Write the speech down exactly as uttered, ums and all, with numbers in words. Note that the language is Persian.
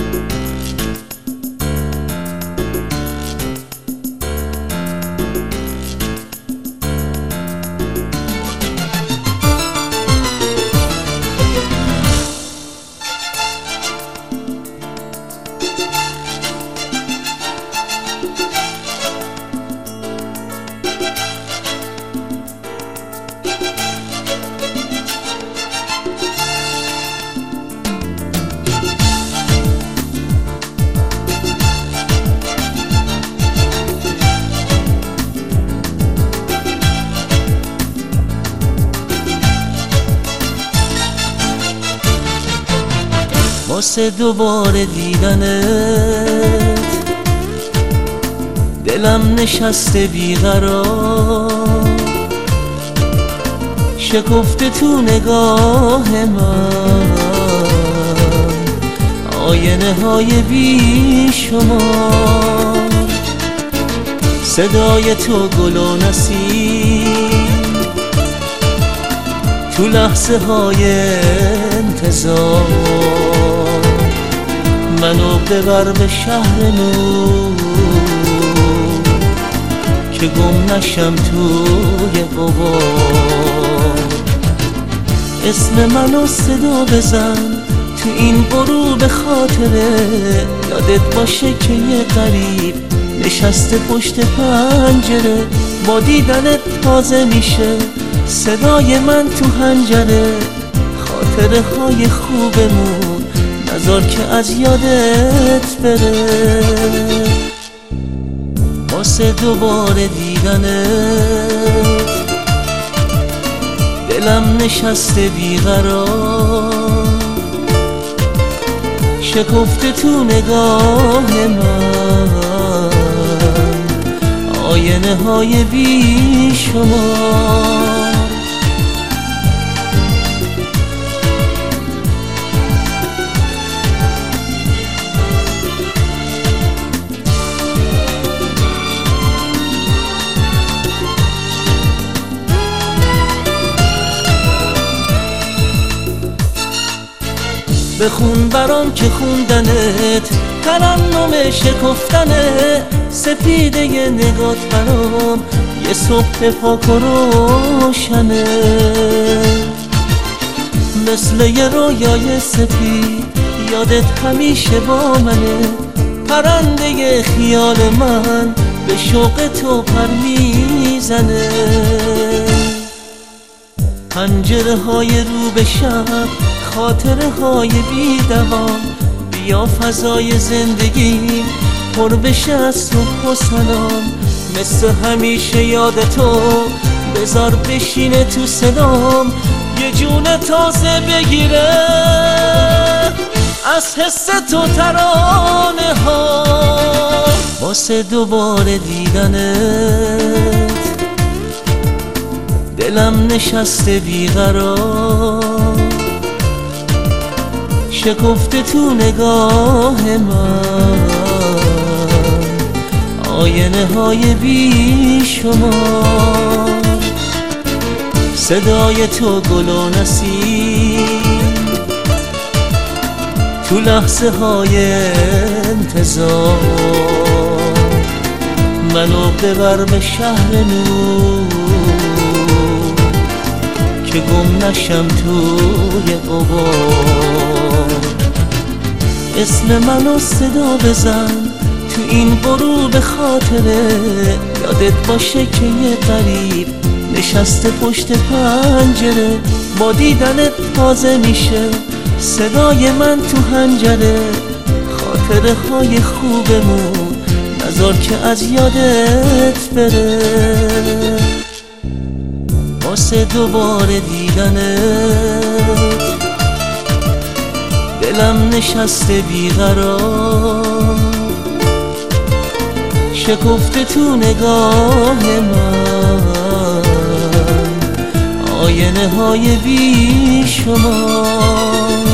واسه دوباره دیدنت دلم نشسته بیقرار، شکفته تو نگاه من آینه های بی شمار. صدای تو گل و نسیم تو لحظه های انتظار منو ببر به شهر نور که گم نشم توی غبار. اسم منو صدا بزن تو این غروب خاطره، یادت باشه که یه غریب نشسته پشت پنجره. با دیدنت تازه میشه صدای من تو حنجره، خاطره های خوبمون نذار که از یادت بره. واسه دوباره دیدنت دلم نشسته بیقرار، شکفته تو نگاه من آینه های بی شمار. بخون برام که خوندنت ترنم شکفتنه، سپیده ی نگات برام یه صبح پاک و روشنه. مثل یه رویای سپید یادت همیشه با منه، پرنده ی خیال من به شوق تو پر میزنه. پنجره های رو به شب خاطره های بی دوام، بیا فضای زندگی پر بشه از صبح و سلام. مثل همیشه یاد تو بذار بشینه تو صدام، یه جون تازه بگیره از حس تو ترانه ها. واسه دوباره دیدنت دلم نشسته بیقرار، شکفته تو نگاه من آینه های بی شمار. صدای تو گل و نسیم تو لحظه های انتظار منو ببر به شهر نور که گم نشم توی غبار. اسم منو صدا بزن تو این غروب خاطره، یادت باشه که یه غریب نشسته پشت پنجره. با دیدنت تازه میشه صدای من تو حنجره، خاطره های خوبمون نذار که از یادت بره. واسه دوباره دیدنت دلم نشسته بیقرار، شکفته تو نگاه من آینه های بی شمار.